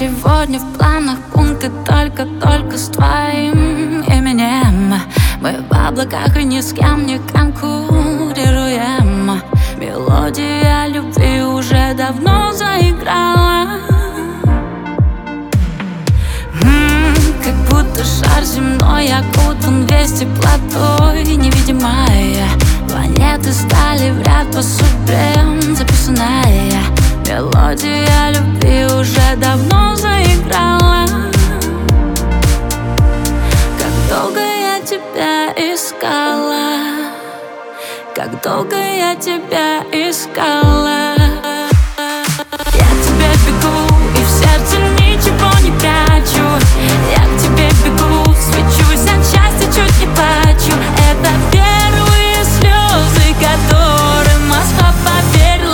сегодня в планах пункты только с твоим именем. Мы в облаках и ни с кем не конкурируем. Мелодия любви уже давно заиграла. Как будто шар земной окутан весь теплотой невидимая. Планеты стали в ряд по судьбе записанная. Мелодия любви уже давно заиграла. Как долго я тебя искала, как долго я тебя искала. Я к тебе бегу и в сердце ничего не прячу. Я к тебе бегу, свечусь от счастья, чуть не плачу. Это первые слезы, которым Москва поверила.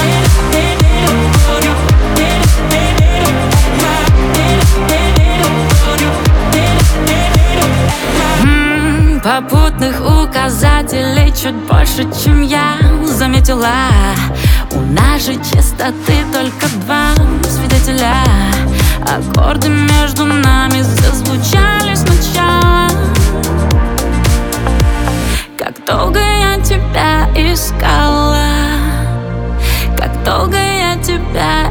Попутных указателей чуть больше, чем я заметила. У нашей чистоты только два свидетеля. Аккорды между нами зазвучали сначала. Как долго я тебя искала, как долго я тебя